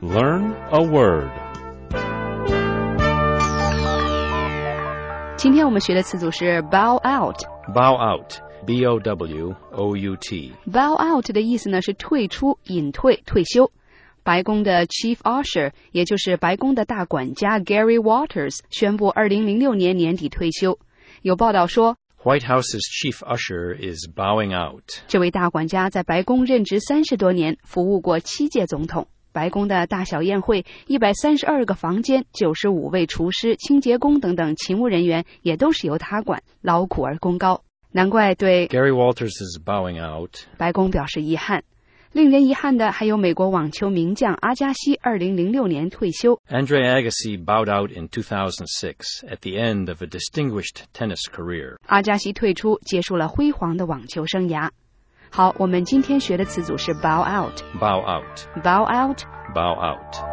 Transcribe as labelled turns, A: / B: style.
A: Learn a word.
B: 今天我们学的词组是 bow out.
A: Bow out. B-O-W-O-U-T.
B: Bow out 的意思呢是退出、隐退、退休。白宫的 Chief Usher， 也就是白宫的大管家 Gary Walters 宣布2006年年底退休。有报道说
A: White House's chief usher is bowing out.
B: 这位大管家在白宫任职30多年，服务过7届总统。白宫的大小宴会132个房间95位厨师、清洁工等等勤务人员也都是由他管，劳苦而功高。难怪对
A: Gary Walters is bowing out.
B: 白宫表示遗憾。令人遗憾的还有美国网球名将阿加西2006年退休。
A: Andre Agassi bowed out in 2006 at the end of a distinguished tennis career.
B: 阿加西退出，结束了辉煌的网球生涯。好，我们今天学的词组是 bow out.
A: Bow out.
B: Bow out.
A: Bow out.